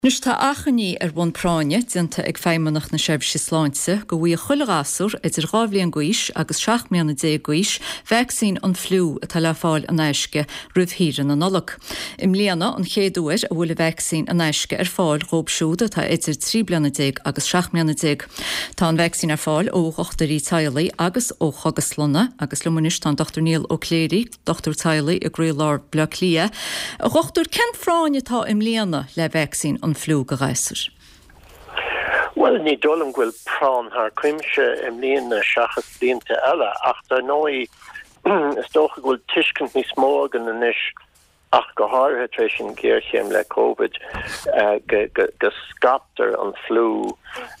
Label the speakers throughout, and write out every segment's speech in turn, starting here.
Speaker 1: Nus tá achaní bhain práine dianta ag féimeannach na seirbhísí sláinte go bhfuil chuilegasúr idir 2 guis agus 7 mbliana guis vaccín an flu atá le fáil an éisce roimhhíran an nollag. Im líana an chéadúir a bhfuil vaccín an éisce fáil róbsúda tá idir 3 mbliana agus 7 mbliana. Tá an vaccín fáil ó Chochtarí Taillaí agus ó Chogaslunna agus lemunis tá Dr. Neil O'Clery, Dr. Taillaí a Gréilár Blaclia. A Chochtúr cén fráine tá im líana le vaccín an flu go gaiisir?
Speaker 2: Well, ní dólam ghfuil prán haar cuimse im líana seachas blianta eile ach tá nói is dócha ghfuil tuiscint níos mó gan inis ach go háirthe tar sin géirchéim le COVID go scaptar an flu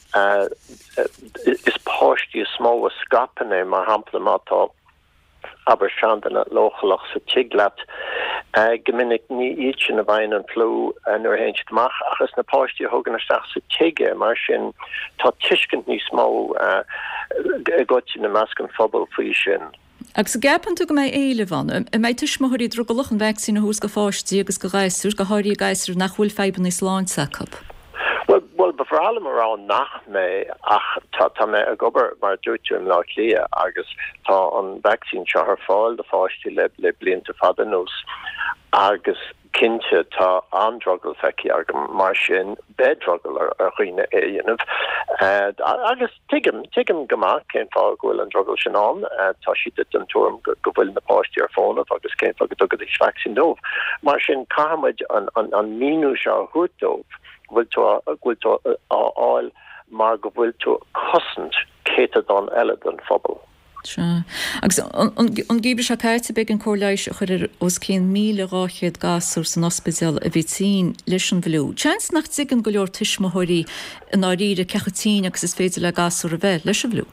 Speaker 2: is páistí smó a scapanna mar hampla mátá aber seandan at lochalach sa tiglat geminnig ní íitsin a bhain an flu nuair héint amach achas na páistí thugan isteach sa tige mar sin tá tuiscint níos mó gotin na meascan phobal faoi sin.
Speaker 1: Agus gapan tú go mé éile van, mé tuismothirí drogalach an vaccín a hús go fáistí agus go gaiisir go háirí gaiisir nach bhfuil feiban is láin sacap.
Speaker 2: Well, befralam around nach me ach tá me a gober mar dúirtúim lá lia agus tá an vaccín se ar fáil de fáistí le blianta fada nús agus cinnte tá androgel feici agam mar sin bedrogel ar chuoine éanamh agus tuigim goach cén fá gohfuil an drogel sin an tá si an túm go bhfuil na páistí ar fónamh agus cén fá go tugad is vaccín dómh mar sin caiimiid an míú se thuúdómh bhfuil tú áil mar go bhfuil tú cosint céad an eile an phobal.
Speaker 1: Agus an gíbre se caiite be an cóirleis a chuir os cén 1,000 gasúr san ospidéal a bhí tín leis an bhlú. Tseans nach tuigeann go leor tuismothirí an áíre cechatín agus is féidir le gasúr a bheith leis a bhlú.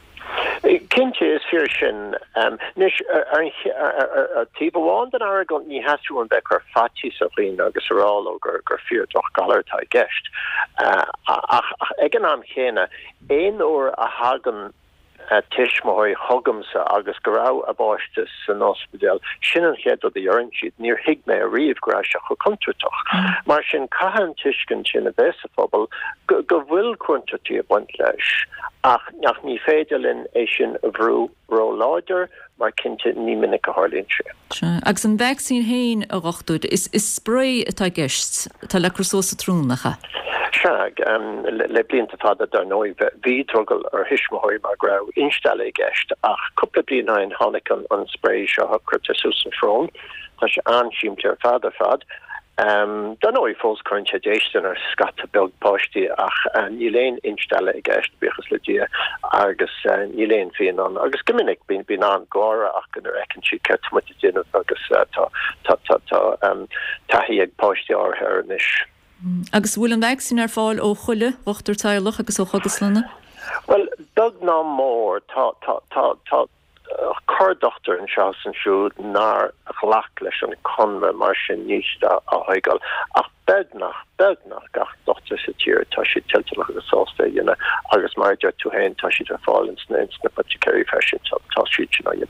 Speaker 2: Kinte is fear sin nis tíbháin an agant ní hasú an becar fatí sa bhín agus ará gur fear doch galartá gist ach egan am chéine éon ó a hagan tiismóí thugamsa agus go rá a báiste san ospidéal sin an chéad a dhearann siad níor hiig mé a riomh gráise chu contrútoch mar sin caihan tuiscin sin a bhésa phobal go bhfuil cuantatí a buint leis ach ní féidirlinn é sin a bhrú ró láidir mar cinnte ní minic a hálíonn sé.
Speaker 1: Agus an vaccín héin a rochtúid is spray atá gist tá le crosósa trúnacha.
Speaker 2: Seag le blianta fada dar nói bhí drogel ar hisismóí mar grá installe gist ach cúpla bliana in tháinig an spray seo chuirte súsan frón tá sé ansíimte ar fad don nói fós chuinte déistan ar scata beg páistí ach ní léon installe gist bíchas le dia agus ní léon féin an agus gomininic bín an gára ach gan ar ecinn si ce mu déanamh agus taí ag páistí áthe ar inis.
Speaker 1: Agus bhfuil an vaccín ar fáil ó chuile Dr. Taillaí agus ó Chogaslunna?
Speaker 2: Well, beg ná mór tá chuirdochtar an seas an siúd nar a chlach leis an conra mar sin níos a haigáil ach begnach gach dochtar sa tír tá si tiltalach agus sásta dhéana agus mar deir tú hain tá si ar fáil in sna paticéirí fesin tá siad sin a dhéana.